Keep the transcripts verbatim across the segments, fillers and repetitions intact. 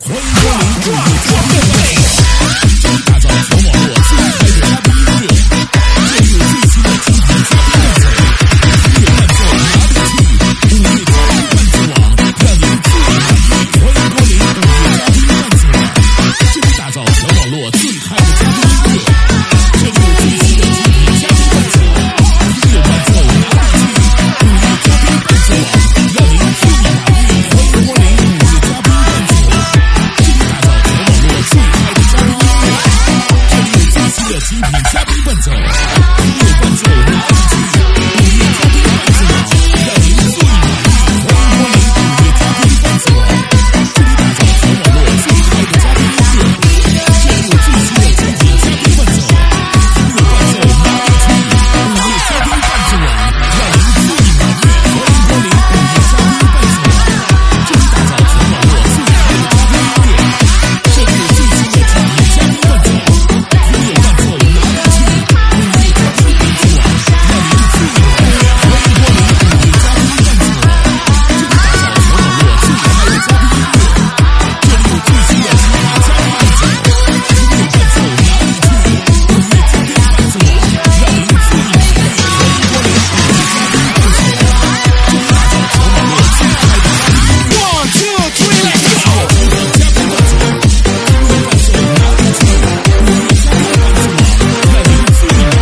欢迎光临五月嘉宾伴奏，这里打造全网络最嗨的嘉宾音乐，这里有最新的精品嘉宾伴奏，音乐伴奏哪里去？五月嘉宾伴奏网，让您最满意。欢迎光临五月嘉宾伴奏网，这里打造全网络最嗨的嘉宾音乐，这里有最新的精品嘉宾伴奏，音乐伴奏哪里去？五月嘉宾伴奏网，让您最满意。欢迎光临五月嘉宾伴奏网，这里打造全网络最嗨的嘉宾音乐，这里有最新的精品嘉宾伴奏，音乐伴奏哪里去？五月嘉宾伴奏网，让您最满意。欢迎光临五月嘉宾伴奏网，这里打造全网络最嗨的嘉宾音乐，这里有最新的精品嘉宾伴奏，音乐伴奏哪里去？五月嘉宾伴奏网，让您最满意。欢迎光临五月嘉宾伴奏网，这里打造全网络最嗨的嘉宾音乐，这里有最新的精品嘉宾伴奏，音乐伴奏哪里去？五月嘉宾伴奏网，让您最满意。欢迎光临五月嘉宾伴奏网，这里打造全网络最嗨的嘉宾音乐，这里有最新的精品嘉宾伴奏，音乐伴奏哪里去？五月嘉宾伴奏网，让您最满意。欢迎光临五月嘉宾伴奏网，这里打造全网络最嗨的嘉宾音乐。One two three let's go！ 嘉宾伴奏，音乐伴奏哪里去？五月嘉宾伴奏网，让您最满意。欢迎光临五月嘉宾伴奏网，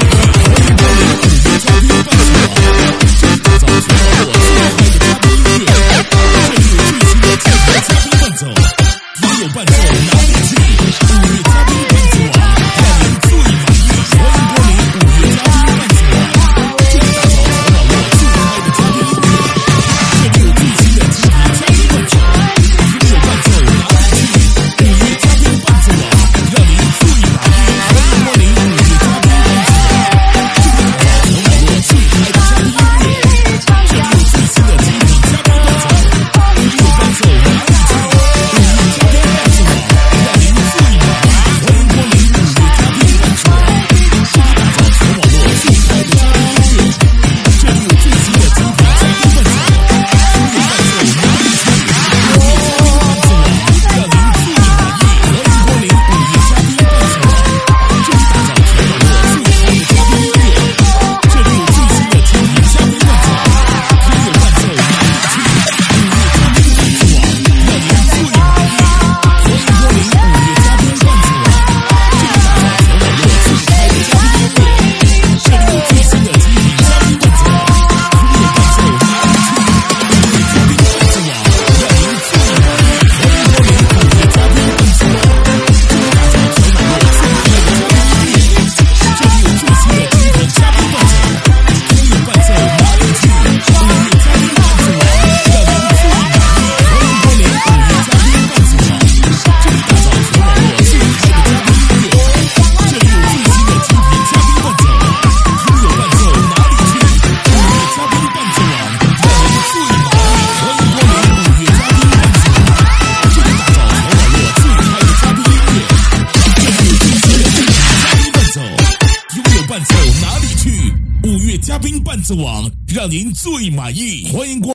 这里打造全网络最嗨的嘉宾音乐，这里有最新的精品嘉宾伴奏，音乐伴奏哪里去？五月嘉宾伴奏网，让您最满意。欢迎光临五月嘉宾伴奏网，这里打造全网络最嗨的嘉宾音乐，这里有最新的精品嘉宾伴奏，音乐伴奏哪里去？五月嘉宾伴奏网，让您最满意。欢迎光临五月嘉宾伴奏网，这里打造全网络最嗨的嘉宾音乐，这里有最新的精品嘉宾伴奏，音乐伴奏哪里去？五月嘉宾伴奏网，让您最满意。欢迎光临五月嘉宾伴奏网，这里打造全网络最嗨的嘉宾音乐，这里有最新的精品嘉宾伴奏，音乐伴奏哪里去？五月嘉宾伴奏网，让您最满意。欢迎光临五月嘉宾伴奏网，这里打造全网络最嗨的嘉宾音乐，这里有最新的精品嘉宾伴奏，音乐伴奏哪里去？五月嘉宾伴奏网，让您最满意。欢迎光临五月嘉宾伴奏网，这里打造全网络最嗨的嘉宾音乐，这里有最新的精品嘉宾伴奏，音乐伴奏哪里去？五月嘉宾伴奏网，让您最满意。欢迎光临五月嘉宾伴奏网，这里打造全网络最嗨的嘉宾音乐，这里有最新的精品嘉宾伴奏，音乐伴奏哪里去？五月嘉宾伴奏网，让您最满意。欢迎光临五月嘉宾伴奏网，这里打造全网络最嗨的嘉宾音乐，这里有最新的精品嘉宾伴奏，音乐伴奏哪里去？五月嘉宾伴奏网，让您最满意。欢迎光临五月嘉宾伴奏网，这里打造全网络最嗨的嘉宾音乐，这里有最新的精品嘉宾伴奏，音乐伴奏哪里去？五月嘉宾伴奏网，让您最满意。欢迎光。